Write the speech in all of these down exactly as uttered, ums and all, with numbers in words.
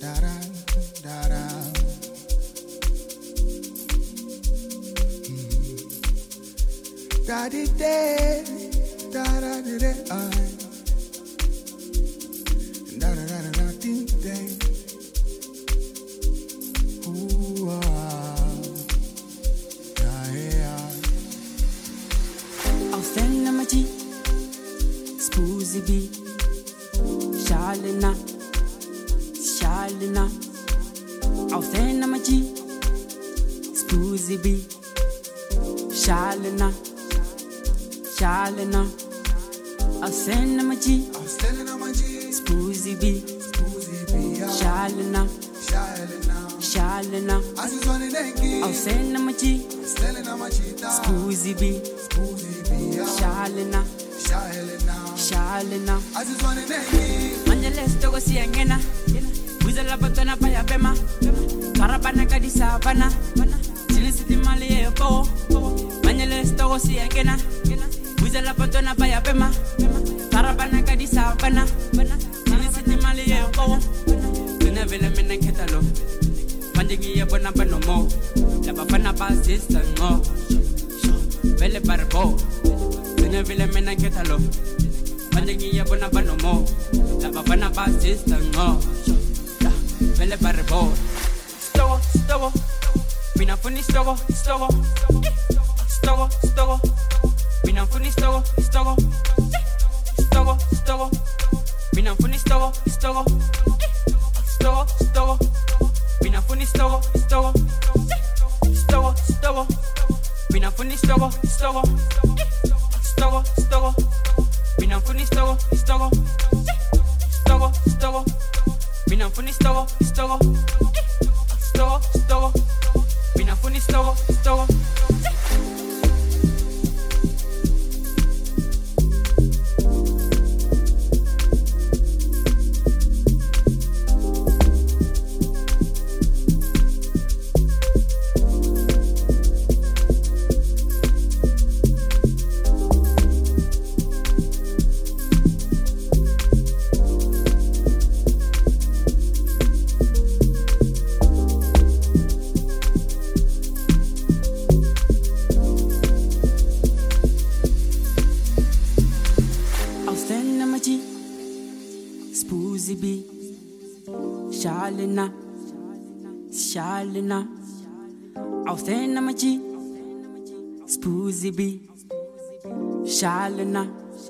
Shalina,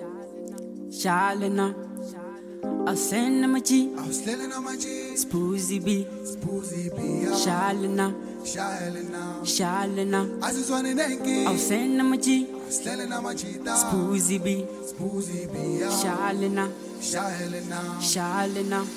Shalina, Ausena Maji, Spoozy B, Shalina, Shalina, Ausena Maji, Spoozy B, Shalina, Shalina,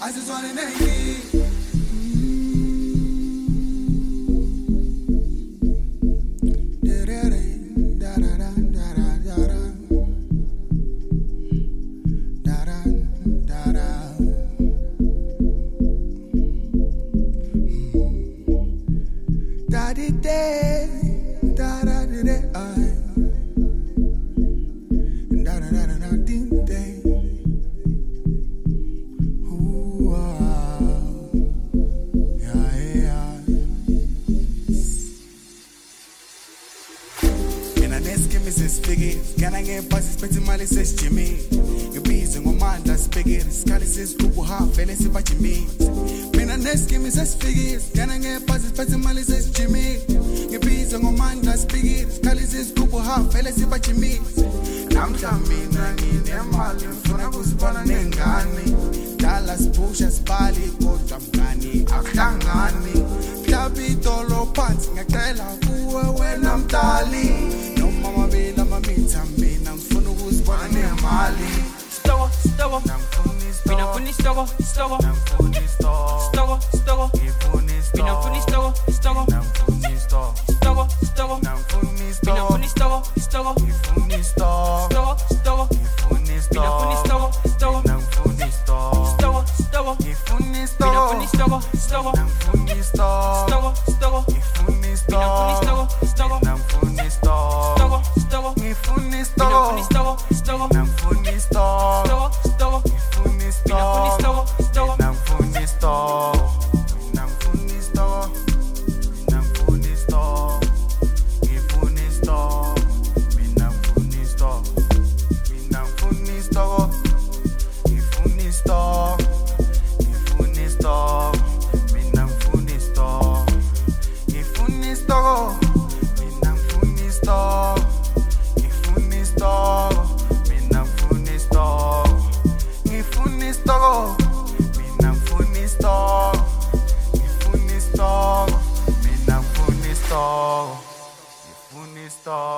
Can I get buses, Betty Mali says Jimmy? You're busy, my mind, that's bigger. Scally says, Kubu half, Felis, what you mean? When I next give me says figures. Can I get buses, Betty Mali says Jimmy? You're busy, my mind, that's bigger. Scally says, Kubu half, Felis, what you mean? I'm coming, I need them all in front of us, but I'm Nengani. Dallas pushes Bali, go jump Gani, Akangani. Capitolo pants, I tell her, when I'm Dali. No mama be la mamita me, I'm fun who's born in Mali. Stogo, stogo, Mina funny stogo, stogo, stogo, stogo, Mina funny stogo, stogo, stogo, stogo, Mina funny stogo, stogo, stogo, stogo, Mina funny stogo, stogo, stogo, stogo, Mina funny stogo, stogo, stogo, stogo, stogo, Mina funny stogo, stogo, stogo, stogo, stogo, Ngifuna isitoko, Mina funny stogo, stogo, ngifuna isitoko, stogo, stogo, ngifuna Mina funny isitoko, stogo, stogo, ngifuna isitoko.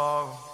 isitoko